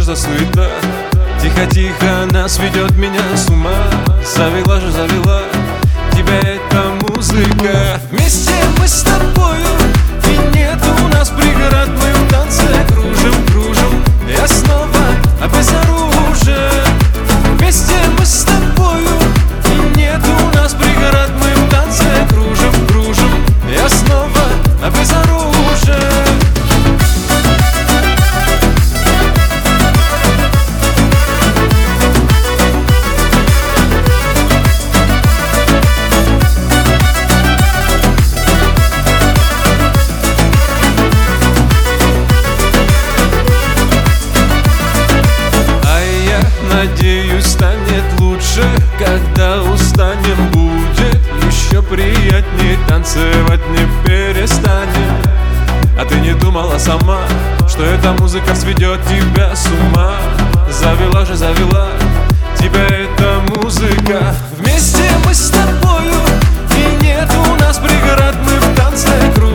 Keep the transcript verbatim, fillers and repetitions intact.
что за суета? Тихо-тихо нас ведет меня с ума. Завела же, завела тебя эта музыка. Вместе мы с тобою, и нет у нас преград. Мы в танце кружим, кружим, я снова обезоружен. Вместе мы с тобою, и нет у нас преград. Мы в танце кружим, кружим, я снова обезоружен. Надеюсь, станет лучше, когда устанем. Будет еще приятней, танцевать не перестанем. А ты не думала сама, что эта музыка сведет тебя с ума? Завела же, завела тебя эта музыка. Вместе мы с тобою, и нет у нас преград. Мы в танце кружим.